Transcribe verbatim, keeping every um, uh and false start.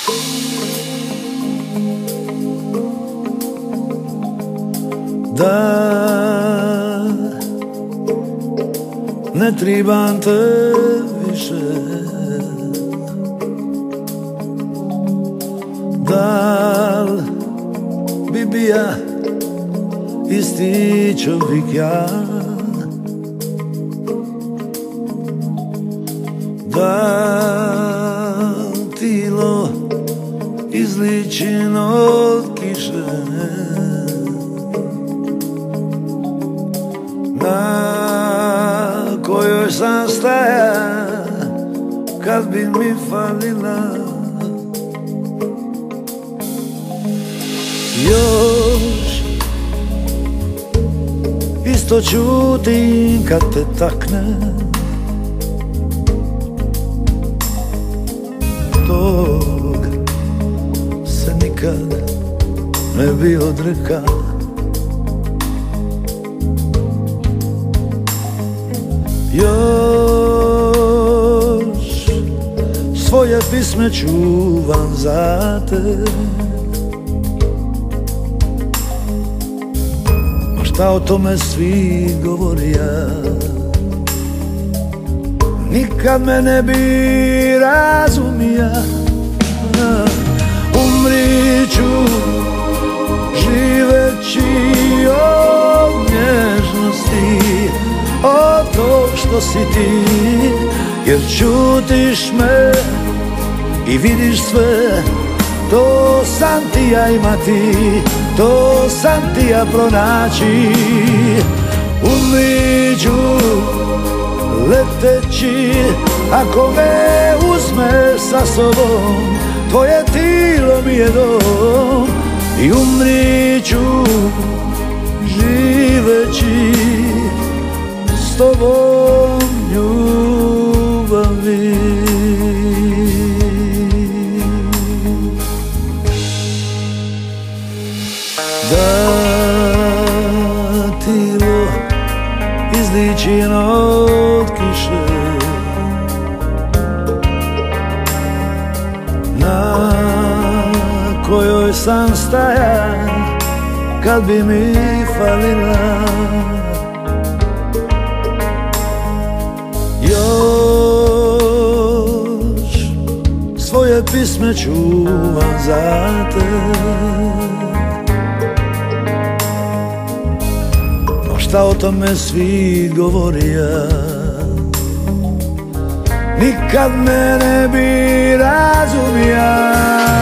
Da, ne tribam te više, da bi bija isti čovjek ja, da tilo izličen od kiše, na kojoj sam staja kad bi mi falila. Još isto čutim kad te takne, tog se nikad ne bi odreka. Još svoje pisme čuvam za te, ma šta o tome svi govorija, nikad me ne bi razumija. Umrit ću živeći od nježnosti, od tog što si ti, jer čutiš me i vidiš sve. To sam ti ja imati, to sam ti ja pronaći. Umrit ću leteći ako me uzmeš sa sobom, tvoje tilo mi je dom. I umrit ću živeći s tobom ljubavi. Da tilo izličen od kiše, na kojoj sam staja kad bi mi falila. Još svoje pisme čuvam za te, no šta o tome svi govorija, nikad me ne bi razumija.